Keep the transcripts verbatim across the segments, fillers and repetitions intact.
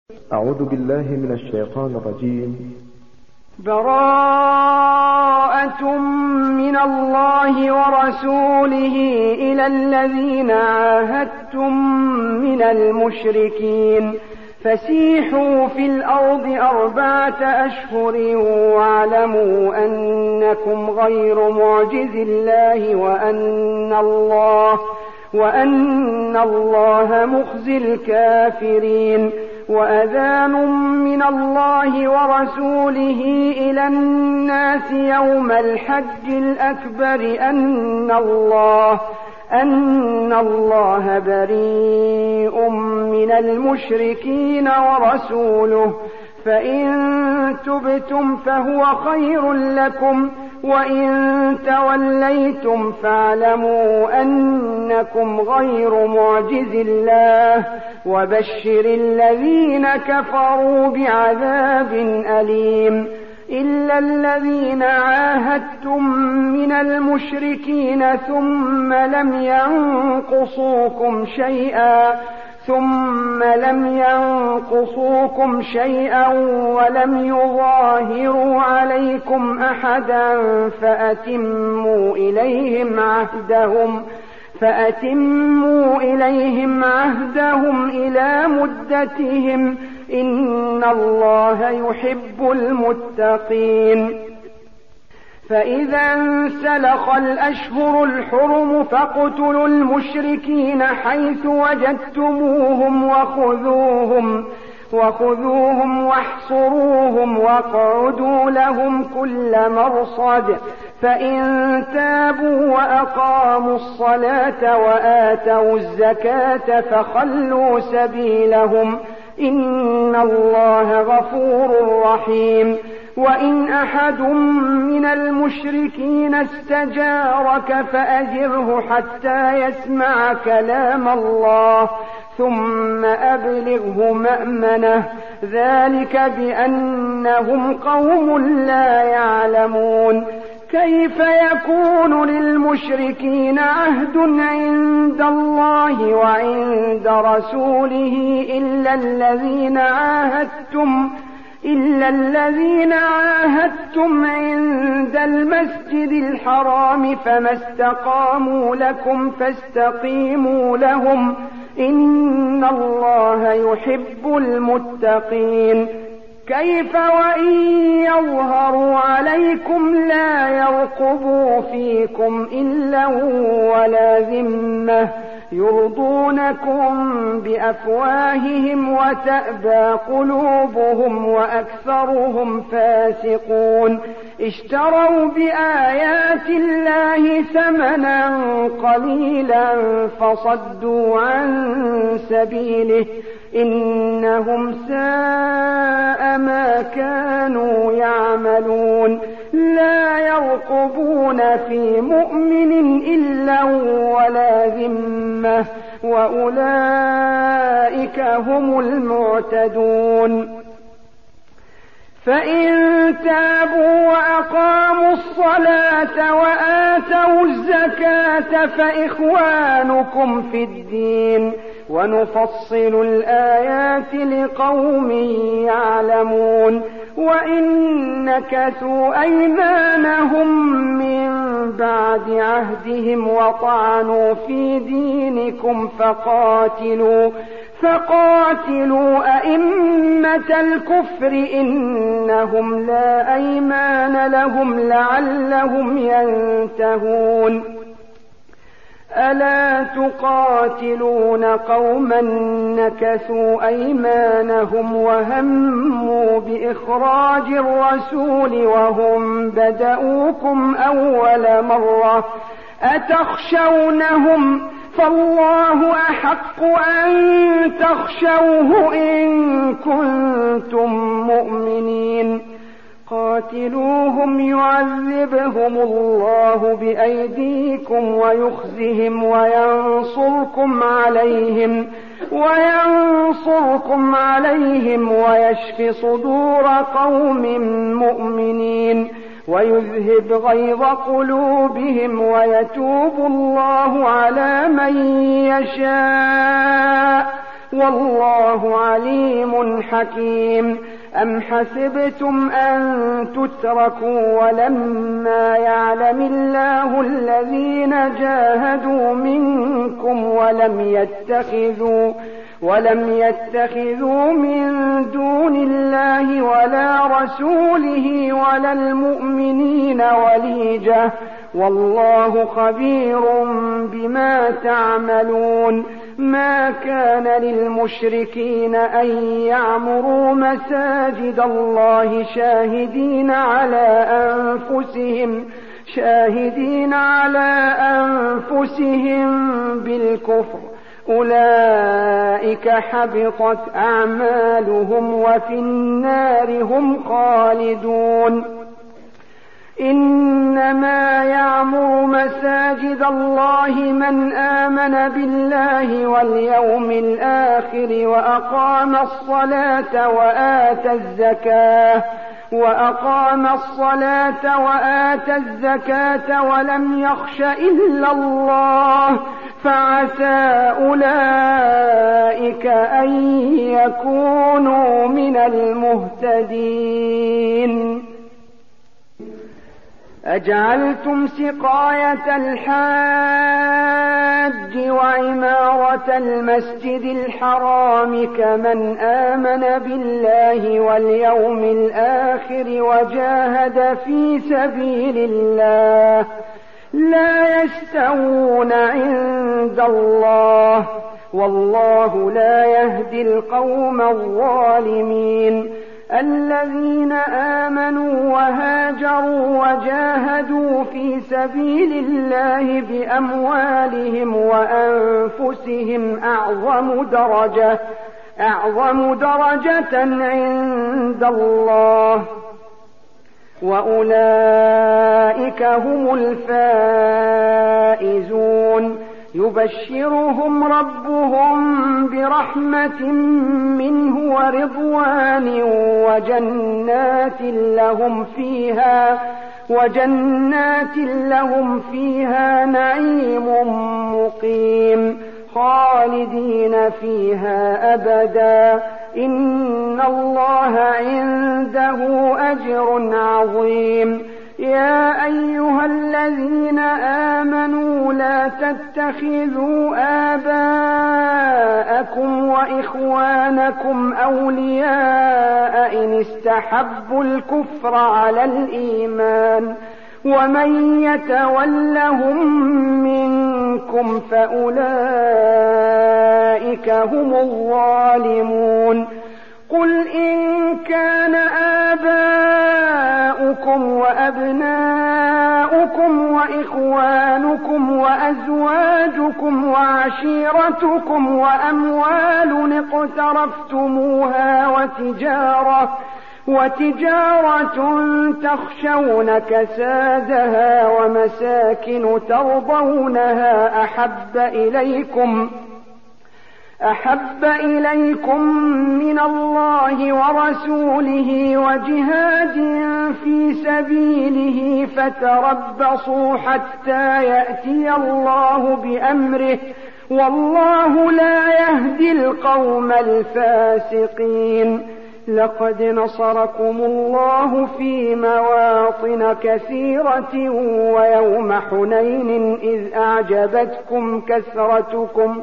أعوذ بالله من الشيطان الرجيم. براءة من الله ورسوله إلى الذين عاهدتم من المشركين فسيحوا في الأرض أربعة أشهر واعلموا أنكم غير معجز الله وأن الله وأن الله مخزي الكافرين. وأذان من الله ورسوله إلى الناس يوم الحج الأكبر أن الله أن الله بريء من المشركين ورسوله فإن تبتم فهو خير لكم وإن توليتم فاعلموا أنكم غير معجز الله وبشر الذين كفروا بعذاب أليم. إلا الذين عاهدتم من المشركين ثم لم ينقصوكم شيئا ثم لم ينقصوكم شيئا ولم يظاهروا عليكم أحدا فأتموا إليهم عهدهم فأتموا إليهم عهدهم إلى مدتهم إن الله يحب المتقين. فإذا انسلخ الأشهر الحرم فاقتلوا المشركين حيث وجدتموهم وخذوهم وخذوهم واحصروهم واقعدوا لهم كل مرصد فإن تابوا وأقاموا الصلاة وآتوا الزكاة فخلوا سبيلهم إن الله غفور رحيم. وإن أحد من المشركين استجارك فأجره حتى يسمع كلام الله ثم أبلغه مأمنه ذلك بأنهم قوم لا يعلمون. كيف يكون للمشركين عهد عند الله وعند رسوله إلا الذين عاهدتم إلا الذين عاهدتم عند المسجد الحرام فما استقاموا لكم فاستقيموا لهم إن الله يحب المتقين. كيف وإن يظهروا عليكم لا يرقبوا فيكم إلا ولا ذمة يرضونكم بأفواههم وتأبى قلوبهم وأكثرهم فاسقون. اشتروا بآيات الله ثمنا قليلا فصدوا عن سبيله إنهم ساء ما كانوا يعملون. لا يرقبون في مؤمن إلا ولا ذمة وأولئك هم المعتدون. فإن تابوا وأقاموا الصلاة وآتوا الزكاة فإخوانكم في الدين ونفصل الآيات لقوم يعلمون. وإن نكثوا أيمانهم من بعد عهدهم وطعنوا في دينكم فقاتلوا فقاتلوا أئمة الكفر إنهم لا أيمان لهم لعلهم ينتهون. ألا تقاتلون قوما نكثوا أيمانهم وهموا بإخراج الرسول وهم بدؤوكم أول مرة أتخشونهم فالله أحق أن تخشوه إن كنتم مؤمنين. قاتلوهم يعذبهم الله بأيديكم ويخزهم وينصركم عليهم وينصركم عليهم ويشف صدور قوم مؤمنين ويذهب غيظ قلوبهم ويتوب الله على من يشاء والله عليم حكيم. أم حسبتم أن تتركوا ولما يعلم الله الذين جاهدوا منكم ولم يتخذوا ولم يتخذوا من دون الله ولا رسوله ولا المؤمنين وليجة والله خبير بما تعملون. ما كان للمشركين أن يعمروا مساجد الله شاهدين على أنفسهم شاهدين على أنفسهم بالكفر أولئك حبطت أعمالهم وفي النار هم خالدون. إنما يعمر مساجد الله من آمن بالله واليوم الآخر وأقام الصلاة وآتى الزكاة وأقام الصلاة وآتى الزكاة ولم يخش إلا الله فعسى أولئك أن يكونوا من المهتدين. أجعلتم سقاية الحاج وعمارة المسجد الحرام كمن آمن بالله واليوم الآخر وجاهد في سبيل الله لا يستوون عند الله والله لا يهدي القوم الظالمين. الذين آمنوا وهاجروا وجاهدوا في سبيل الله بأموالهم وأنفسهم أعظم درجة أعظم درجة عند الله وأولئك هم الفائزون. يبشرهم ربهم برحمة منه ورضوان وجنات لهم فيها وجنات لهم فيها نعيم مقيم خالدين فيها أبدا إن الله عنده أجر عظيم. يا أيها الذين آمنوا لا تتخذوا آباءكم وإخوانكم أولياء إن استحبوا الكفر على الإيمان ومن يتولهم منكم فأولئك هم الظالمون. قل إن كان آباؤكم وأبناؤكم وإخوانكم وأزواجكم وعشيرتكم وأموال اقترفتموها وتجارة وتجارة تخشون كسادها ومساكن ترضونها أحب إليكم أحب إليكم من الله ورسوله وجهاد في سبيله فتربصوا حتى يأتي الله بأمره والله لا يهدي القوم الفاسقين. لقد نصركم الله في مواطن كثيرة ويوم حنين إذ أعجبتكم كثرتكم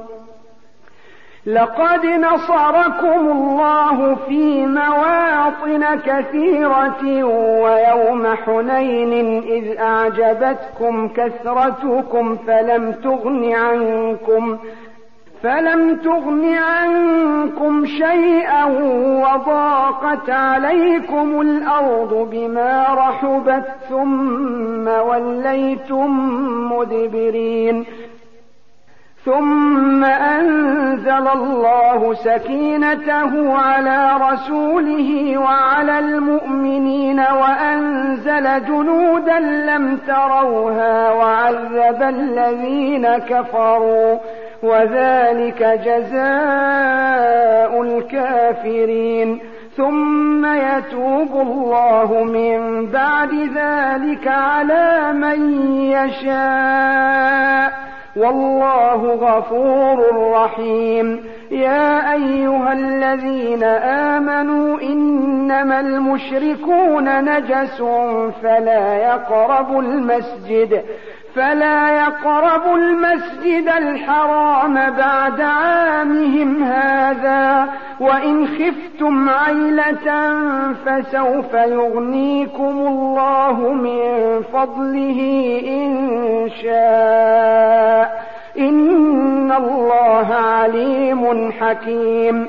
لقد نصركم الله في مواطن كثيرة ويوم حنين إذ أعجبتكم كثرتكم فلم تغن عنكم فلم تغن عنكم شيئا وضاقت عليكم الأرض بما رحبت ثم وليتم مدبرين. ثم أنزل الله سكينته على رسوله وعلى المؤمنين وأنزل جنودا لم تروها وعذب الذين كفروا وذلك جزاء الكافرين. ثم يتوب الله من بعد ذلك على من يشاء والله غفور رحيم. يا أيها الذين آمنوا إنما المشركون نجس فلا يقربوا المسجد فلا يقربوا المسجد الحرام بعد عامهم هذا وإن خفتم عيلة فسوف يغنيكم الله من فضله إن شاء إن الله عليم حكيم.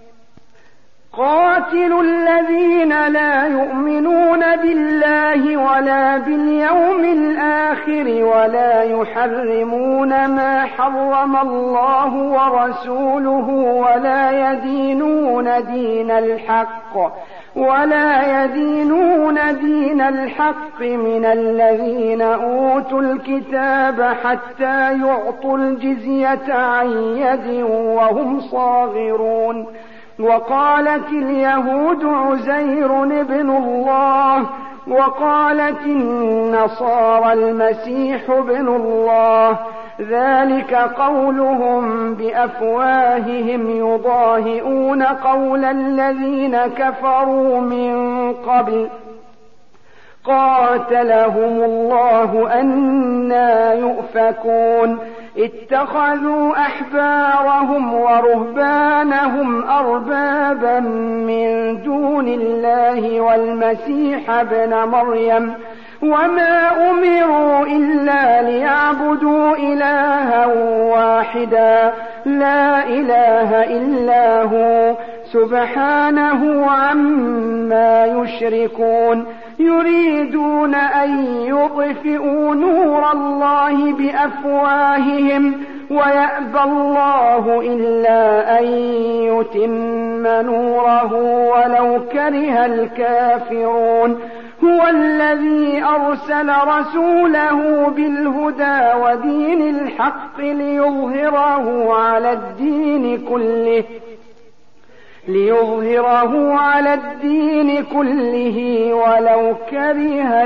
قاتلوا الذين لا يؤمنون بالله ولا باليوم الآخر ولا يحرمون ما حرم الله ورسوله ولا يدينون دين الحق ولا يدينون دين الحق من الذين أوتوا الكتاب حتى يعطوا الجزية عن يد وهم صاغرون. وقالت اليهود عزير ابن الله وقالت النصارى المسيح ابن الله ذلك قولهم بأفواههم يضاهئون قول الذين كفروا من قبل قاتلهم الله أنى يؤفكون. اتخذوا أحبارهم ورهبانهم أربابا من دون الله والمسيح ابن مريم وما أمروا إلا ليعبدوا إلها واحدا لا إله إلا هو سبحانه عما يشركون. يريدون أن يطفئوا نور الله بأفواههم ويأبى الله إلا أن يتم نوره ولو كره الكافرون. هو الذي أرسل رسوله بالهدى ودين الحق ليظهره على الدين كله ليظهره على الدين كله ولو كره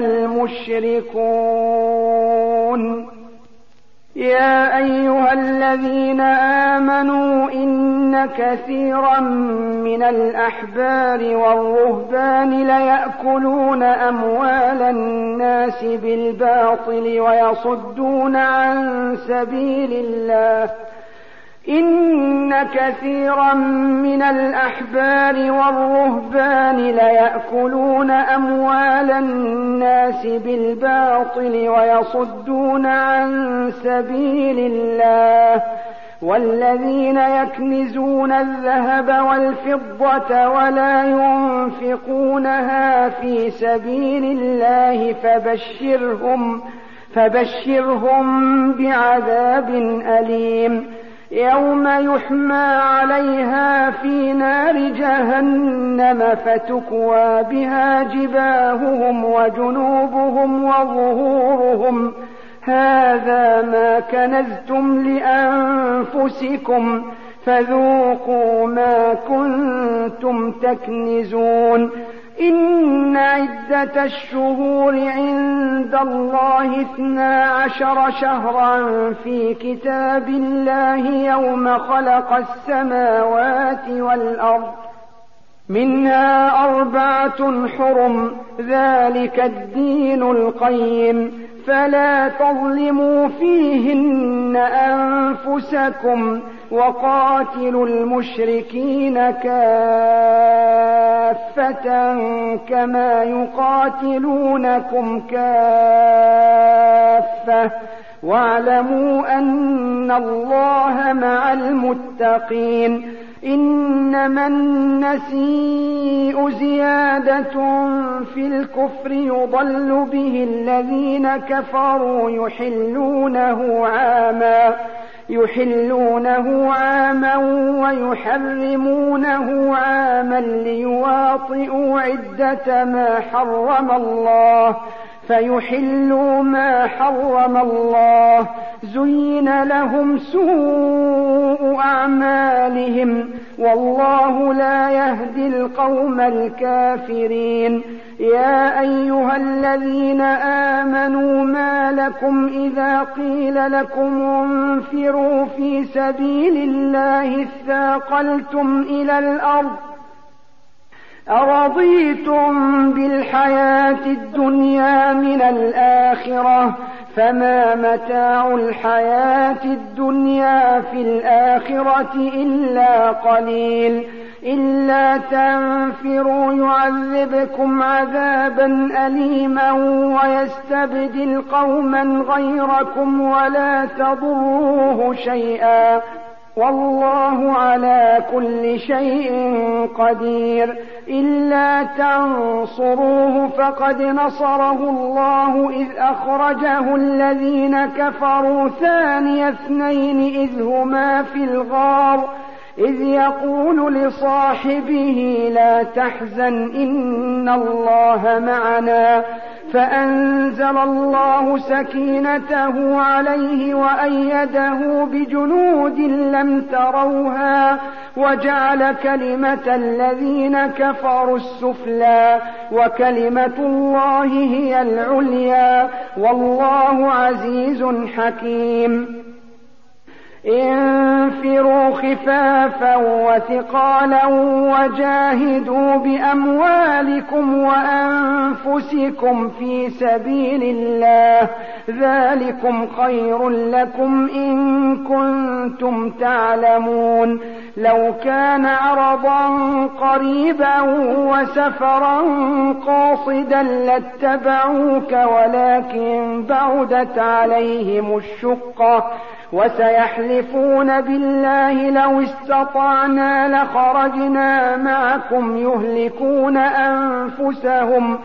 المشركون. يا أيها الذين آمنوا إن كثيرا من الأحبار والرهبان ليأكلون أموال الناس بالباطل ويصدون عن سبيل الله إن كثيرا من الأحبار والرهبان ليأكلون أموال الناس بالباطل ويصدون عن سبيل الله والذين يكنزون الذهب والفضة ولا ينفقونها في سبيل الله فبشرهم فبشرهم بعذاب أليم. يوم يحمى عليها في نار جهنم فتكوى بها جباههم وجنوبهم وظهورهم هذا ما كنزتم لأنفسكم فذوقوا ما كنتم تكنزون. إن عدة الشهور عند الله اثنا عشر شهرا في كتاب الله يوم خلق السماوات والأرض منها أربعة حرم ذلك الدين القيم فلا تظلموا فيهن أنفسكم وقاتلوا المشركين كافة كما يقاتلونكم كافة واعلموا أن الله مع المتقين. إنما النسيء زيادة في الكفر يضل به الذين كفروا يحلونه عاما يحلونه عاما ويحرمونه عاما ليواطئوا عدة ما حرم الله فيحلوا ما حرم الله. زين لهم سوء أعمالهم والله لا يهدي القوم الكافرين. يا أيها الذين آمنوا ما لكم إذا قيل لكم انفروا في سبيل الله اثاقلتم إلى الأرض أرضيتم بالحياة الدنيا من الآخرة فما متاع الحياة الدنيا في الآخرة إلا قليل. إلا تنفروا يعذبكم عذابا أليما ويستبدل قوما غيركم ولا تضروه شيئا والله على كل شيء قدير. إلا تنصروه فقد نصره الله إذ أخرجه الذين كفروا ثاني اثنين إذ هما في الغار إذ يقول لصاحبه لا تحزن إن الله معنا فأنزل الله سكينته عليه وأيده بجنود لم تروها وجعل كلمة الذين كفروا السفلى وكلمة الله هي العليا والله عزيز حكيم. انفروا خفافا وثقالا وجاهدوا بأموالكم وأنفسكم في سبيل الله ذلكم خير لكم إن كنتم تعلمون. لو كان عرضا قريبا وسفرا قاصدا لاتبعوك ولكن بعدت عليهم الشقة وسيحلفون بالله لو استطعنا لخرجنا معكم يهلكون أنفسهم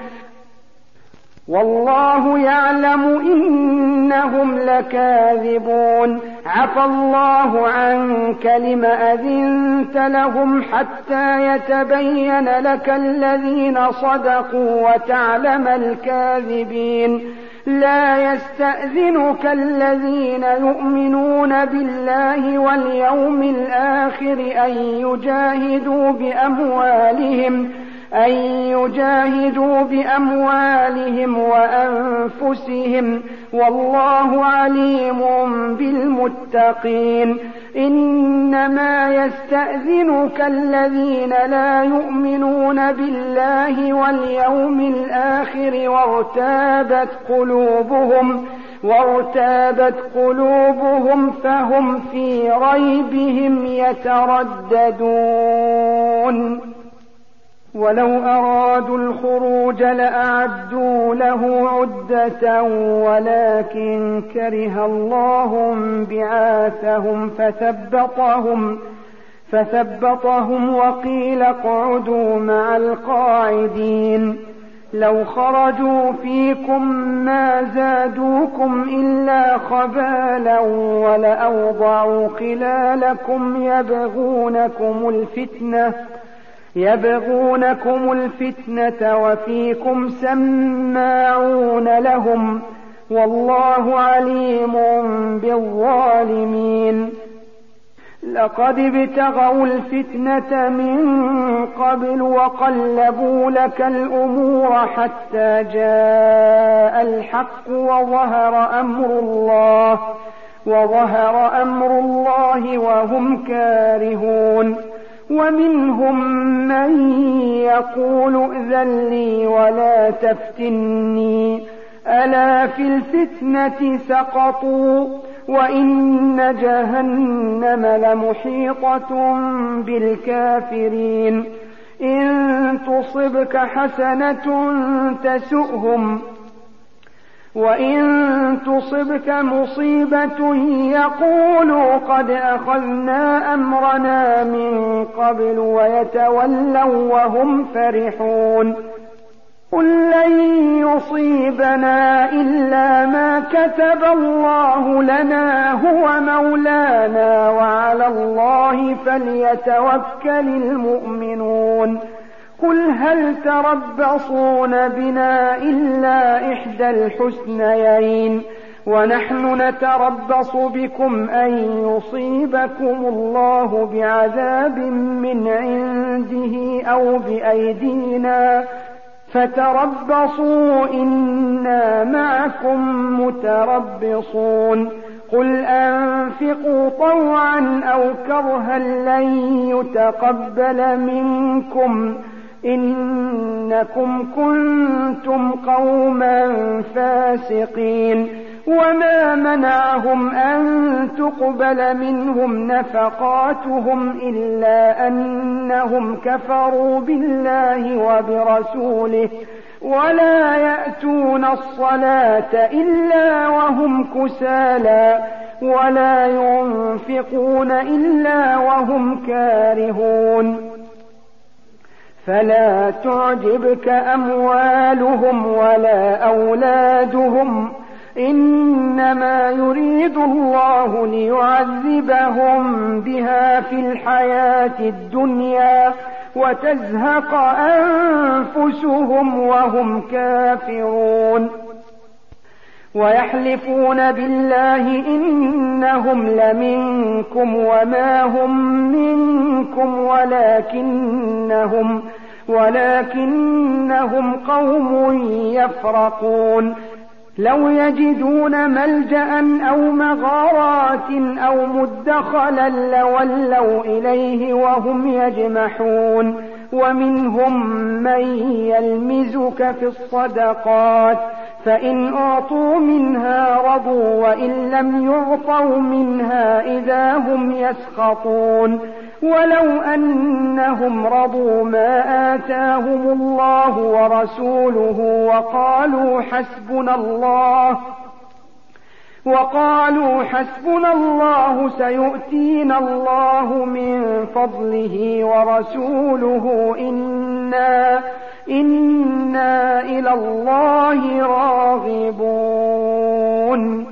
والله يعلم إنهم لكاذبون. عفى الله عنك لم أذنت لهم حتى يتبين لك الذين صدقوا وتعلم الكاذبين. لا يستأذنك الذين يؤمنون بالله واليوم الآخر أن يجاهدوا بأموالهم أن يجاهدوا بأموالهم وأنفسهم والله عليم بالمتقين. إنما يستأذنك الذين لا يؤمنون بالله واليوم الآخر وارتابت قلوبهم وارتابت قلوبهم فهم في ريبهم يترددون. ولو أرادوا الخروج لأعدوا له عدة ولكن كره الله بعاثهم فثبطهم فثبطهم وقيل اقعدوا مع القاعدين. لو خرجوا فيكم ما زادوكم إلا خبالا ولأوضعوا خلالكم يبغونكم الفتنة يبغونكم الفتنة وفيكم سماعون لهم والله عليم بالظالمين. لقد ابتغوا الفتنة من قبل وقلبوا لك الأمور حتى جاء الحق وظهر أمر الله وظهر أمر الله وهم كارهون. ومنهم من يقول ائذن لي ولا تفتني ألا في الفتنة سقطوا وإن جهنم لمحيطة بالكافرين. إن تصبك حسنة تسؤهم وإن تصبك مصيبة يقولوا قد أخذنا أمرنا من قبل ويتولوا وهم فرحون. قل لن يصيبنا إلا ما كتب الله لنا هو مولانا وعلى الله فليتوكل المؤمنون. قل هل تربصون بنا إلا إحدى الحسنيين ونحن نتربص بكم أن يصيبكم الله بعذاب من عنده أو بأيدينا فتربصوا إنا معكم متربصون قل أنفقوا طوعا أو كرها لن يتقبل منكم إنكم كنتم قوما فاسقين وما منعهم أن تقبل منهم نفقاتهم إلا أنهم كفروا بالله وبرسوله ولا يأتون الصلاة إلا وهم كسالى ولا ينفقون إلا وهم كارهون فلا تعجبك أموالهم ولا أولادهم إنما يريد الله ليعذبهم بها في الحياة الدنيا وتزهق أنفسهم وهم كافرون ويحلفون بالله إنهم لمنكم وما هم منكم ولكنهم ولكنهم قوم يفرقون لو يجدون ملجأ أو مغارات أو مدخلا لولوا إليه وهم يجمحون ومنهم من يلمزك في الصدقات فإن أعطوا منها رضوا وإن لم يعطوا منها إذا هم يسخطون ولو أنهم رضوا ما آتاهم الله ورسوله وقالوا حسبنا الله وقالوا حسبنا الله سيؤتينا الله من فضله ورسوله إنا إنا إلى الله راغبون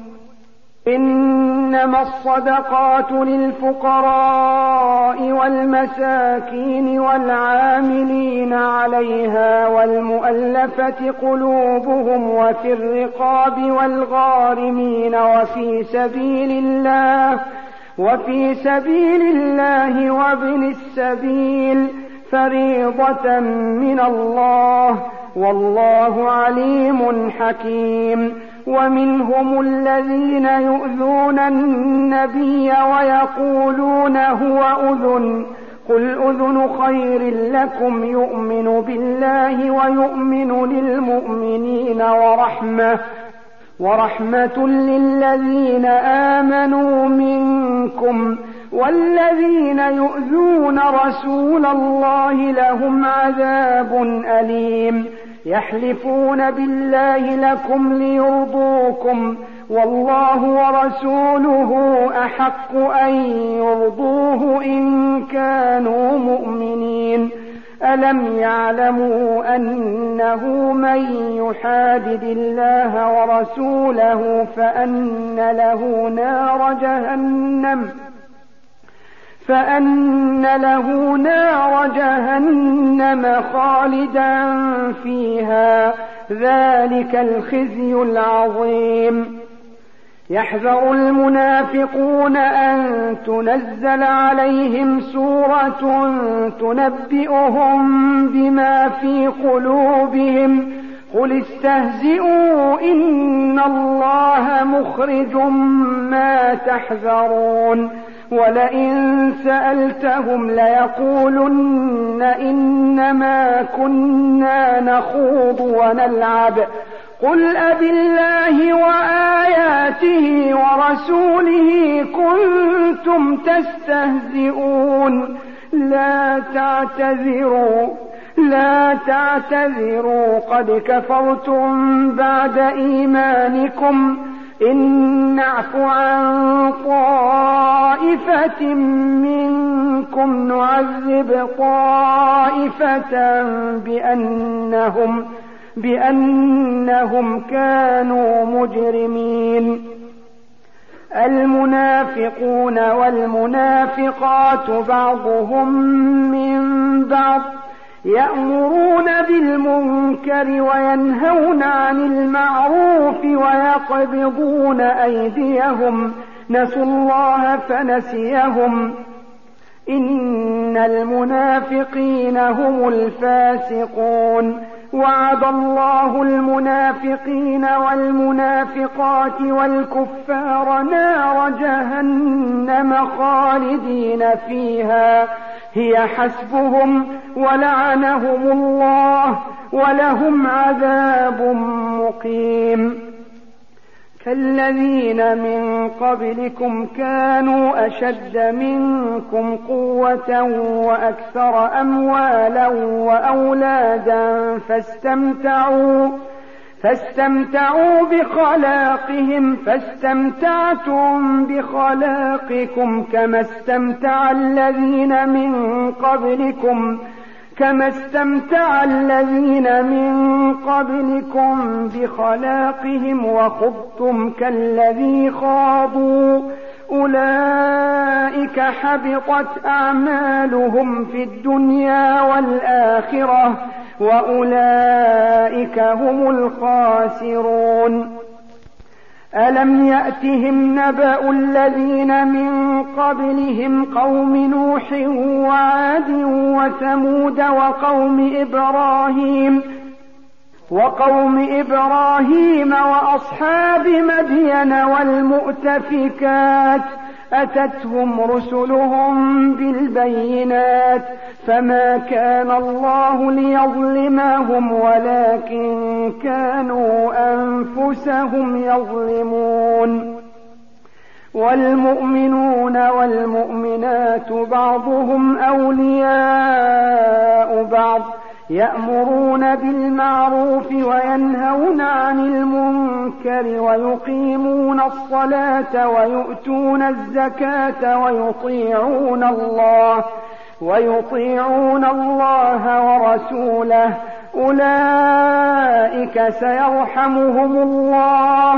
إنما الصدقات للفقراء والمساكين والعاملين عليها والمؤلفة قلوبهم وفي الرقاب والغارمين وفي سبيل الله وفي سبيل الله وابن السبيل فريضة من الله والله عليم حكيم ومنهم الذين يؤذون النبي ويقولون هو أذن قل أذن خير لكم يؤمن بالله ويؤمن للمؤمنين ورحمة ورحمة للذين آمنوا منكم والذين يؤذون رسول الله لهم عذاب أليم يحلفون بالله لكم ليرضوكم والله ورسوله أحق أن يرضوه إن كانوا مؤمنين ألم يعلموا أنه من يحادد الله ورسوله فأن له نار جهنم فأن له نار جهنم خالدا فيها ذلك الخزي العظيم يحذر المنافقون أن تنزل عليهم سورة تنبئهم بما في قلوبهم قل استهزئوا إن الله مخرج ما تحذرون ولئن سألتهم ليقولن إنما كنا نخوض ونلعب قل أبالله وآياته ورسوله كنتم تستهزئون لا تعتذروا لا تعتذروا قد كفرتم بعد إيمانكم إن نعف عن طائفة منكم نعذب طائفة بأنهم بأنهم كانوا مجرمين المنافقون والمنافقات بعضهم من بعض يأمرون بالمنكر وينهون عن المعروف ويقبضون أيديهم نسوا الله فنسيهم إن المنافقين هم الفاسقون وعد الله المنافقين والمنافقات والكفار نار جهنم خالدين فيها هي حسبهم ولعنهم الله ولهم عذاب مقيم كالذين من قبلكم كانوا أشد منكم قوة وأكثر أموالا وأولادا فاستمتعوا فاستمتعوا بخلاقهم فاستمتعتم بخلاقكم كما استمتع الذين من قبلكم كما استمتع الذين من قبلكم بخلاقهم وخضتم كالذي خاضوا أولئك حبطت أعمالهم في الدنيا والآخرة وأولئك هم الخاسرون ألم يأتهم نبأ الذين من قبلهم قوم نوح وعاد وثمود وقوم إبراهيم وقوم إبراهيم وأصحاب مدين والمؤتفكات أتتهم رسلهم بالبينات فما كان الله ليظلمهم ولكن كانوا أنفسهم يظلمون والمؤمنون والمؤمنات بعضهم أولياء بعض يأمرون بالمعروف وينهون عن المنكر ويقيمون الصلاة ويؤتون الزكاة ويطيعون الله ويطيعون الله ورسوله أولئك سيرحمهم الله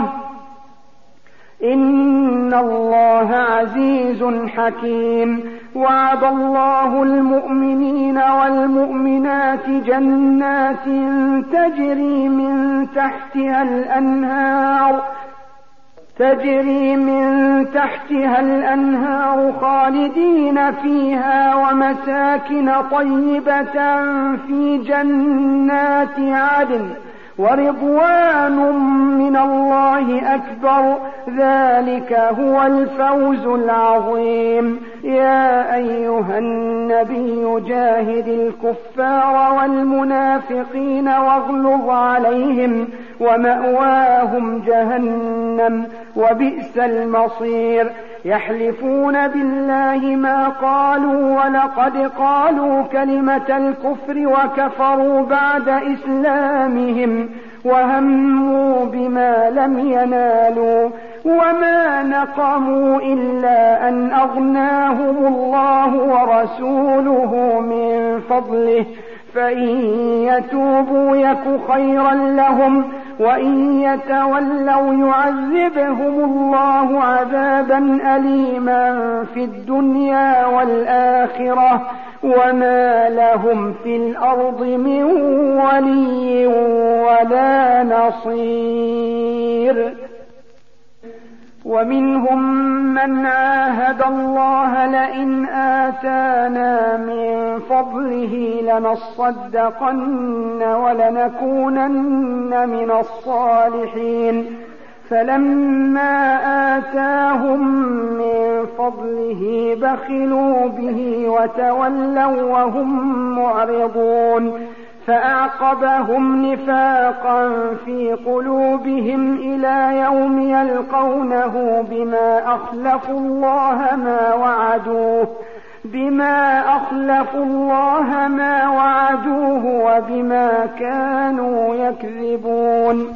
إن الله عزيز حكيم وعد الله المؤمنين والمؤمنات جنات تجري من تحتها الأنهار تجري من تحتها الأنهار خالدين فيها ومساكن طيبة في جنات عدن ورضوان من الله أكبر ذلك هو الفوز العظيم يا أيها النبي جاهد الكفار والمنافقين واغلظ عليهم ومأواهم جهنم وبئس المصير يحلفون بالله ما قالوا ولقد قالوا كلمة الكفر وكفروا بعد إسلامهم وهموا بما لم ينالوا وما نقموا إلا أن أغناهم الله ورسوله من فضله فإن يتوبوا يك خيرا لهم وإن يتولوا يعذبهم الله عذابا أليما في الدنيا والآخرة وما لهم في الأرض من ولي ولا نصير ومنهم من عاهد الله لئن آتانا من فضله لنصدقن ولنكونن من الصالحين فلما آتاهم من فضله بخلوا به وتولوا وهم معرضون فأعقبهم نفاقا في قلوبهم إلى يوم يلقونه بما أخلفوا الله ما وعدوه بما أخلفوا الله ما وعدوه وبما كانوا يكذبون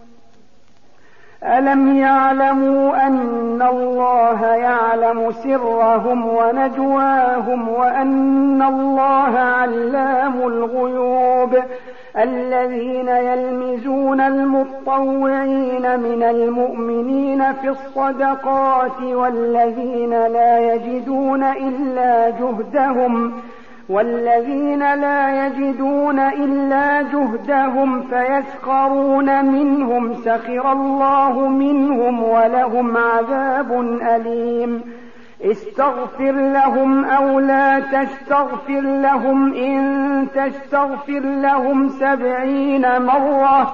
ألم يعلموا أن الله يعلم سرهم ونجواهم وأن الله علام الغيوب الذين يلمزون المطوعين من المؤمنين في الصدقات والذين لا يجدون إلا جهدهم والذين لا يجدون إلا جهدهم فيسخرون منهم سخر الله منهم ولهم عذاب أليم استغفر لهم أو لا تستغفر لهم إن تستغفر لهم سبعين مرة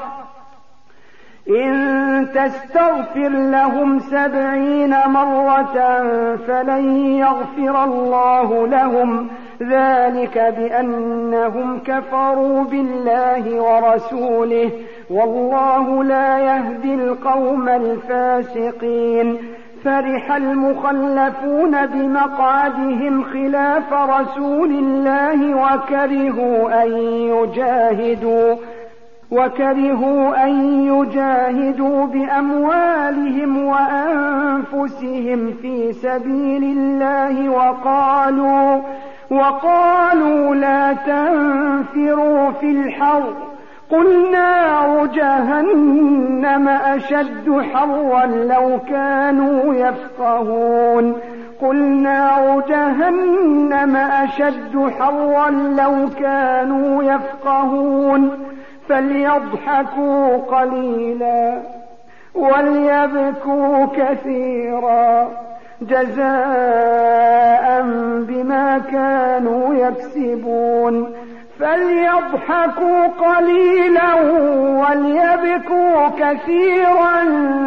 إن تستغفر لهم سبعين مرة فلن يغفر الله لهم ذلك بأنهم كفروا بالله ورسوله والله لا يهدي القوم الفاسقين فرح المخلفون بمقعدهم خلاف رسول الله وكرهوا أن يجاهدوا وكرهوا أن يجاهدوا بأموالهم وأنفسهم في سبيل الله وقالوا وقالوا لا تنفروا في الحر قل نار جهنم أشد حرا لو كانوا يفقهون قل نار جهنم أشد حرا لو كانوا يفقهون فليضحكوا قليلا وليبكوا كثيرا جزاء بما كانوا يكسبون فليضحكوا قليلا وليبكوا كثيرا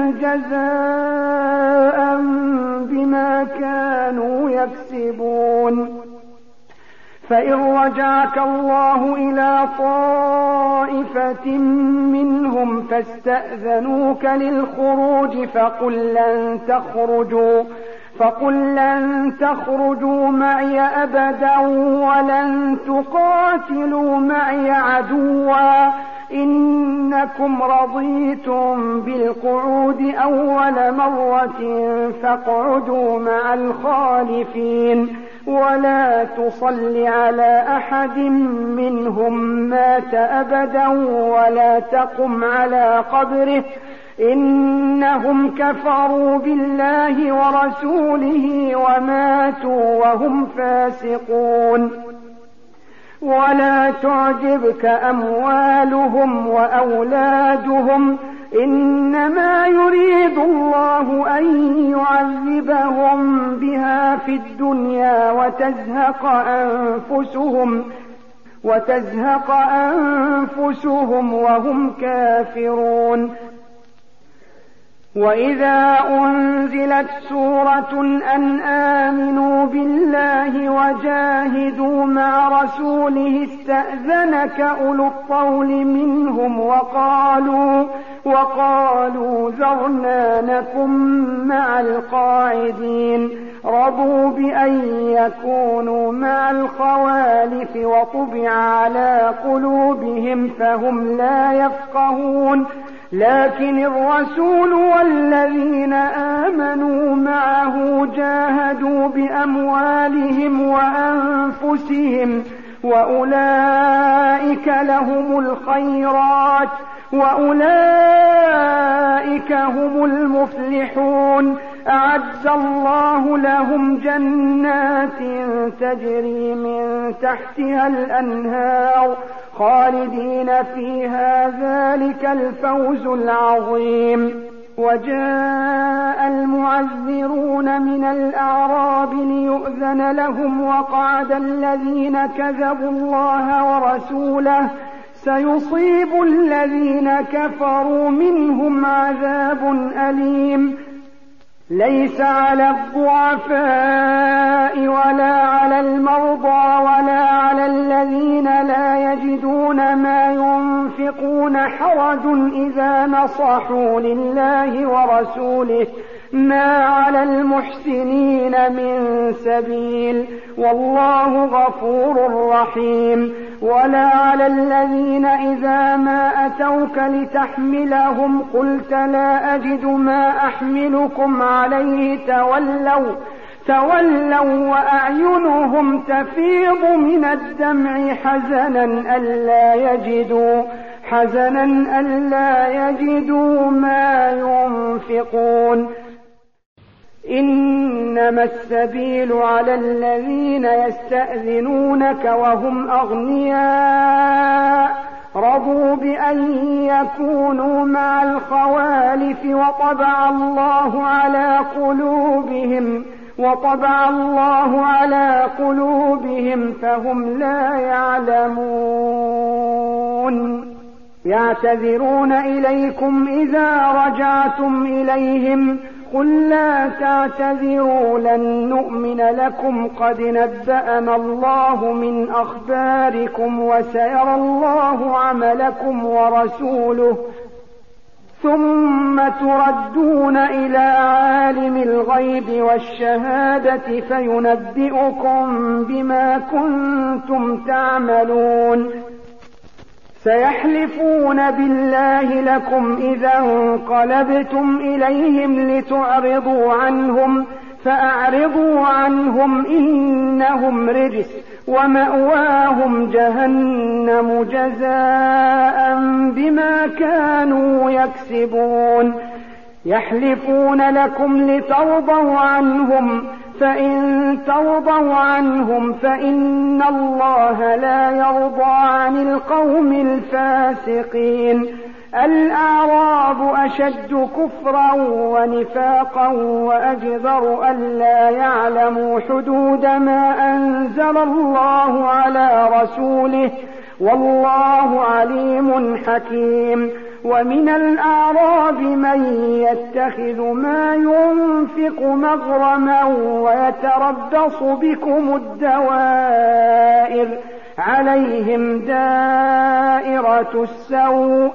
جزاء بما كانوا يكسبون فإن رجعك الله إلى طائفة منهم فاستأذنوك للخروج فقل لن تخرجوا فقل لن تخرجوا معي أبدا ولن تقاتلوا معي عدوا إنكم رضيتم بالقعود أول مرة فاقعدوا مع الخالفين ولا تصل على أحد منهم مات أبدا ولا تقم على قبره إنهم كفروا بالله ورسوله وماتوا وهم فاسقون ولا تعجبك أموالهم وأولادهم إنما يريد الله أن يعذبهم بها في الدنيا وتزهق أنفسهم وتزهق أنفسهم وهم كافرون وإذا أنزلت سورة أن آمنوا بالله وجاهدوا مع رسوله استأذنك أولو الطول منهم وقالوا وقالوا ذرنا نكن مع القاعدين رضوا بأن يكونوا مع الخوالف وطبع على قلوبهم فهم لا يفقهون لكن الرسول والذين آمنوا معه جاهدوا بأموالهم وأنفسهم وأولئك لهم الخيرات وأولئك هم المفلحون أعد الله لهم جنات تجري من تحتها الأنهار خالدين فيها ذلك الفوز العظيم وجاء المعذرون من الأعراب ليؤذن لهم وقعد الذين كذبوا الله ورسوله سيصيب الذين كفروا منهم عذاب أليم ليس على الضعفاء ولا على المرضى ولا على الذين لا يجدون ما ينفقون حرج إذا نصحوا لله ورسوله ما على المحسنين من سبيل والله غفور رحيم ولا على الذين إذا ما أتوك لتحملهم قلت لا أجد ما أحملكم عليه تولوا تولوا وأعينهم تفيض من الدمع حزنا ألا يجدوا حزنا ألا يجدوا ما ينفقون إنما السبيل على الذين يستأذنونك وهم أغنياء رضوا بأن يكونوا مع الخوالف وطبع الله على قلوبهم وطبع الله على قلوبهم فهم لا يعلمون يعتذرون إليكم إذا رجعتم إليهم قل لا تعتذروا لن نؤمن لكم قد نبأنا الله من أخباركم وسيرى الله عملكم ورسوله ثم تردون إلى عالم الغيب والشهادة فينبئكم بما كنتم تعملون سيحلفون بالله لكم إذا انقلبتم إليهم لتعرضوا عنهم فأعرضوا عنهم إنهم رجس ومأواهم جهنم جزاء بما كانوا يكسبون يحلفون لكم لترضوا عنهم فإن ترضوا عنهم فإن الله لا يرضى عن القوم الفاسقين الأعراب أشد كفرا ونفاقا وأجدر ألا يعلموا حدود ما أنزل الله على رسوله والله عليم حكيم ومن الأعراب من يتخذ ما ينفق مغرما ويتربص بكم الدوائر عليهم دائرة السوء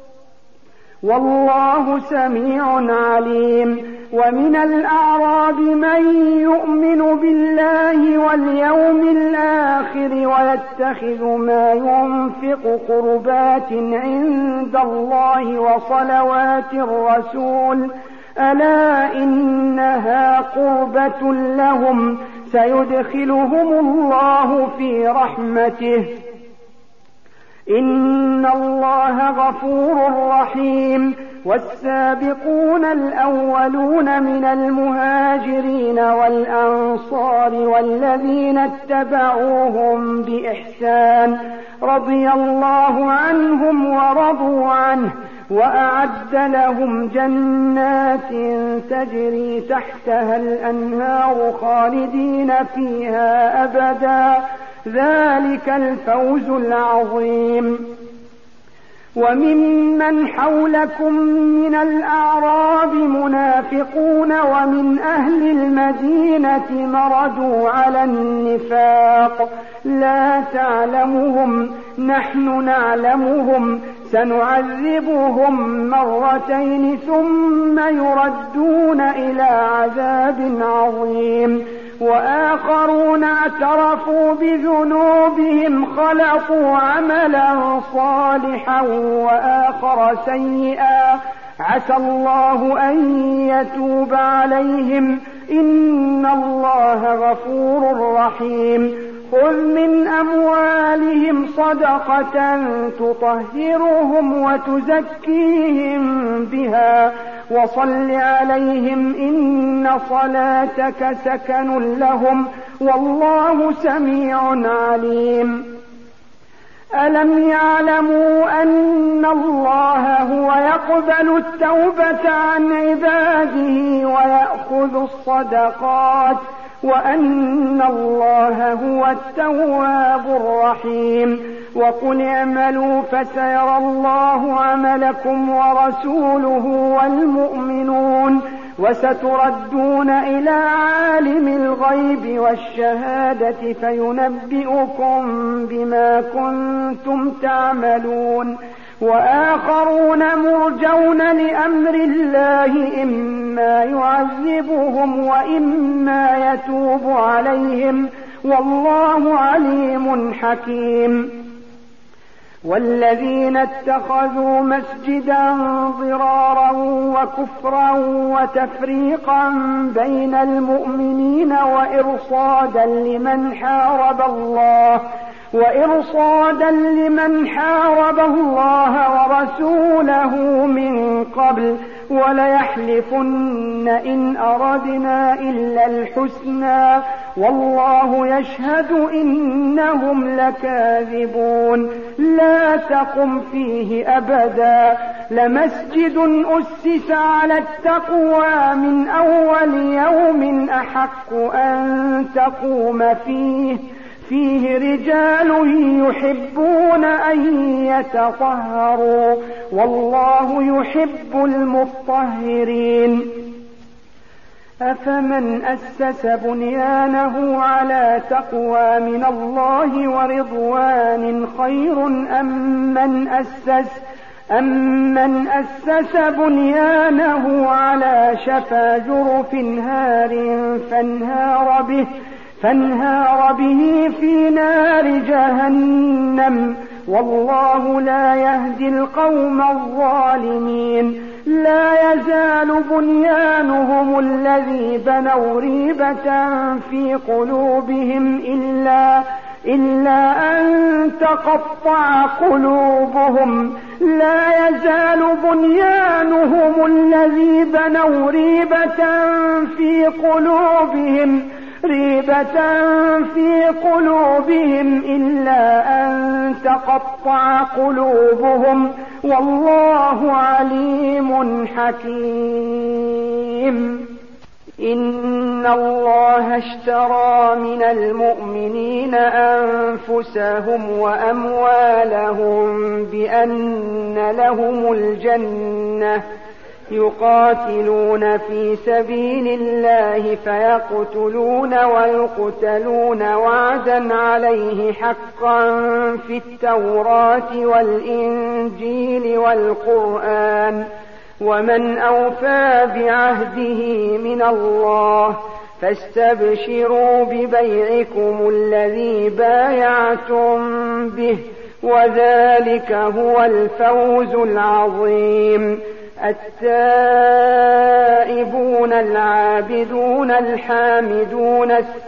والله سميع عليم ومن الأعراب من يؤمن بالله واليوم الآخر ويتخذ ما ينفق قربات عند الله وصلوات الرسول ألا إنها قربة لهم سيدخلهم الله في رحمته إن الله غفور رحيم والسابقون الأولون من المهاجرين والأنصار والذين اتبعوهم بإحسان رضي الله عنهم ورضوا عنه وأعد لهم جنات تجري تحتها الأنهار خالدين فيها أبدا ذلك الفوز العظيم وممن حولكم من الأعراب منافقون ومن أهل المدينة مردوا على النفاق لا تعلمهم نحن نعلمهم سنعذبهم مرتين ثم يردون إلى عذاب عظيم وآخرون اعترفوا بذنوبهم خلقوا عملا صالحا وآخر سيئا عسى الله أن يتوب عليهم إن الله غفور رحيم خذ من أموالهم صدقة تطهرهم وتزكيهم بها وصل عليهم إن صلاتك سكن لهم والله سميع عليم ألم يعلموا أن الله هو يقبل التوبة عن عباده ويأخذ الصدقات وأن الله هو التواب الرحيم وقل اعملوا فسيرى الله عملكم ورسوله والمؤمنون وستردون إلى عالم الغيب والشهادة فينبئكم بما كنتم تعملون وآخرون مرجون لأمر الله إما يعذبهم وإما يتوب عليهم والله عليم حكيم والذين اتخذوا مسجدا ضرارا وكفرا وتفريقا بين المؤمنين وإرصادا لمن حارب الله وإرصادا لمن حارب الله ورسوله من قبل وليحلفن إن أردنا إلا الحسنى والله يشهد إنهم لكاذبون لا تقم فيه أبدا لمسجد أسس على التقوى من أول يوم أحق أن تقوم فيه فيه رجال يحبون أن يتطهروا والله يحب المطهرين أفمن أسس بنيانه على تقوى من الله ورضوان خير أم من أسس أمن أسس بنيانه على شفا جرف هار فانهار به فانهار به في نار جهنم والله لا يهدي القوم الظالمين لا يزال بنيانهم الذي بنوا ريبة في قلوبهم إلا إلا أن تقطع قلوبهم لا يزال بنيانهم الذي بنوا ريبة في قلوبهم ريبة في قلوبهم إلا أن تقطع قلوبهم والله عليم حكيم إن الله اشترى من المؤمنين أنفسهم وأموالهم بأن لهم الجنة يقاتلون في سبيل الله فيقتلون ويقتلون وعدا عليه حقا في التوراة والإنجيل والقرآن ومن أوفى بعهده من الله فاستبشروا ببيعكم الذي بايعتم به وذلك هو الفوز العظيم التائبون العابدون الحامدون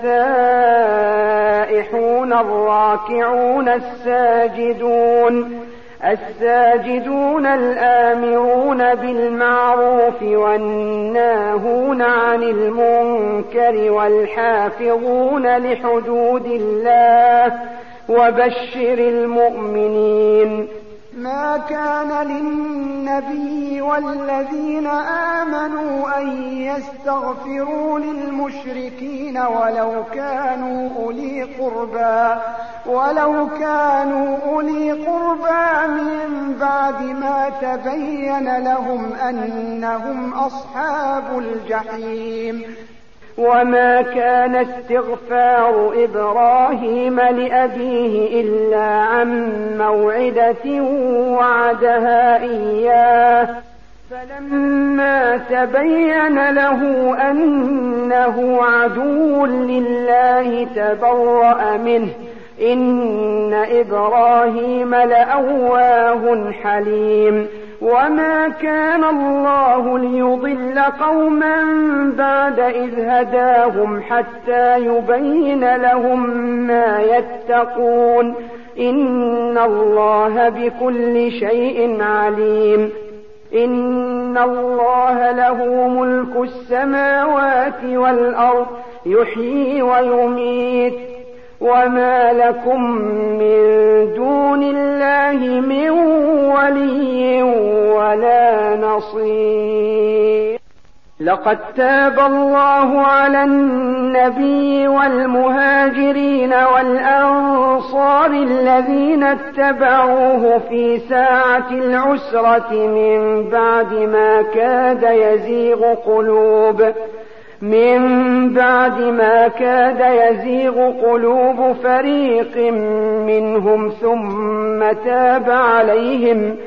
السائحون الراكعون الساجدون الساجدون الآمرون بالمعروف والناهون عن المنكر والحافظون لحدود الله وبشر المؤمنين ما كان للنبي والذين آمنوا أن يستغفروا للمشركين ولو كانوا أولي قربى ولو كانوا أولي قربى من بعد ما تبين لهم أنهم أصحاب الجحيم وما كان استغفار إبراهيم لأبيه إلا عن موعدة وعدها إياه فلما تبين له أنه عدو لله تبرأ منه إن إبراهيم لأواه حليم وما كان الله ليضل قوما بعد إذ هداهم حتى يبين لهم ما يتقون إن الله بكل شيء عليم إن الله له ملك السماوات والأرض يحيي ويميت وما لكم من دون الله من ولي ولا نصير لقد تاب الله على النبي والمهاجرين والأنصار الذين اتبعوه في ساعة العسرة من بعد ما كاد يزيغ قلوب من بعد ما كاد يزيغ قلوب فريق منهم ثم تاب عليهم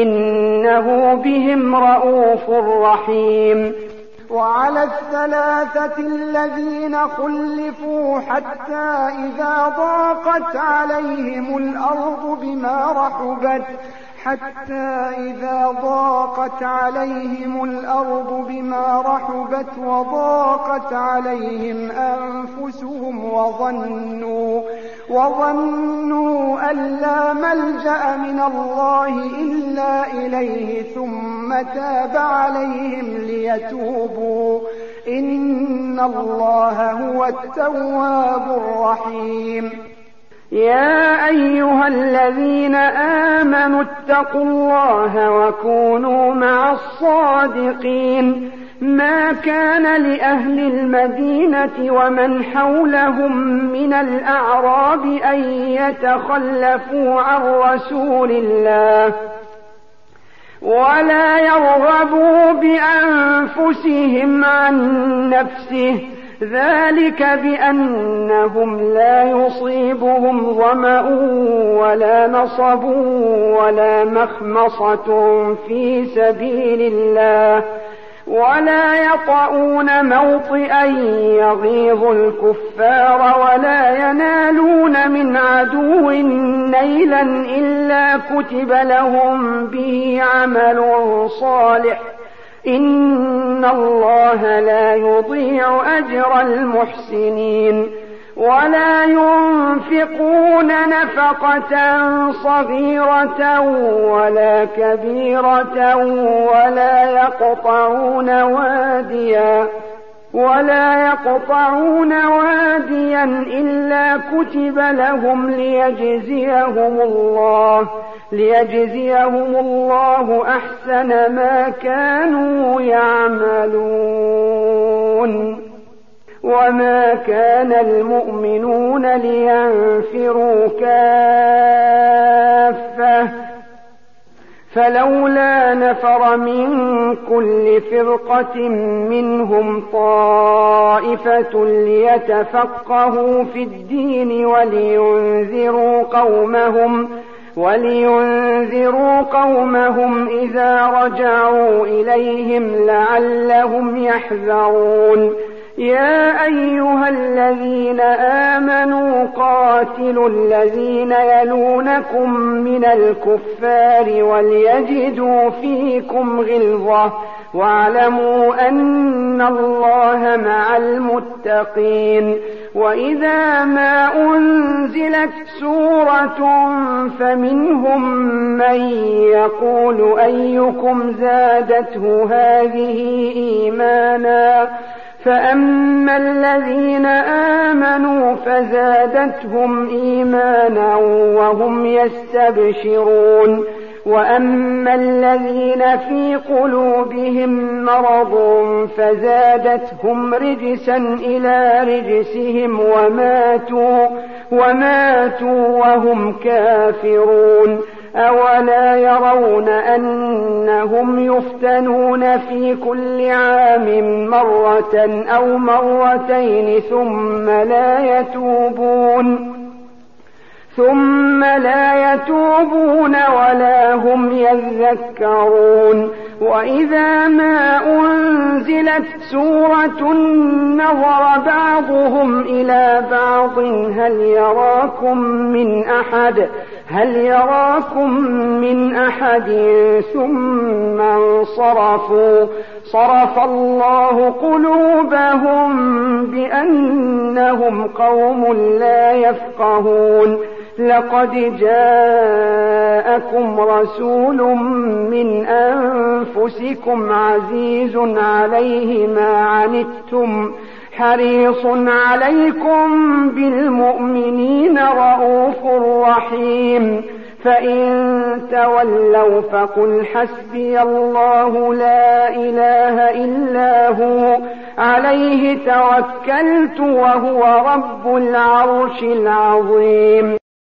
إنه بهم رءوف رحيم وعلى الثلاثة الذين خلفوا حتى إذا ضاقت عليهم الأرض بما رحبت حتى إذا ضاقت عليهم الأرض بما رحبت وضاقت عليهم أنفسهم وظنوا وظنوا أن لا ملجأ من الله إلا إليه ثم تاب عليهم ليتوبوا إن الله هو التواب الرحيم. يا أيها الذين آمنوا اتقوا الله وكونوا مع الصادقين. ما كان لأهل المدينة ومن حولهم من الأعراب أن يتخلفوا عن رسول الله ولا يرغبوا بأنفسهم عن نفسه، ذلك بأنهم لا يصيبهم ظمأ ولا نصب ولا مخمصة في سبيل الله ولا يطؤون موطئا يغيظ الكفار ولا ينالون من عدو نيلا إلا كتب لهم به عمل صالح إن الله لا يضيع أجر المحسنين. ولا ينفقون نفقة صغيرة ولا كبيرة ولا يقطعون واديا ولا يقطعون واديا إلا كتب لهم ليجزيهم الله ليجزيهم الله أحسن ما كانوا يعملون. وما كان المؤمنون لينفروا كافة فلولا نفر من كل فرقة منهم طائفة ليتفقهوا في الدين ولينذروا قومهم ولينذروا قومهم إذا رجعوا إليهم لعلهم يحذرون. يا أيها الذين آمنوا قاتلوا الذين يلونكم من الكفار وليجدوا فيكم غلظة واعلموا أن الله مع المتقين. وإذا ما أنزلت سورة فمنهم من يقول أيكم زادته هذه إيمانا فأما الذين آمنوا فزادتهم إيمانا وهم يستبشرون وأما الذين في قلوبهم مرض فزادتهم رجسا إلى رجسهم وماتوا وماتوا وهم كافرون. أولا يرون أنهم يفتنون في كل عام مرة أو مرتين ثم لا يتوبون ثم لا يتوبون ولا هم يذكرون. وإذا ما أنزلت سورة نظر بعضهم إلى بعض هل يراكم من أحد هل يراكم من أحد ثم انصرفوا صرف الله قلوبهم بأنهم قوم لا يفقهون. لقد جاءكم رسول من أنفسكم عزيز عليه ما عنتم حريص عليكم بالمؤمنين رؤوف رحيم. فإن تولوا فقل حسبي الله لا إله إلا هو عليه توكلت وهو رب العرش العظيم.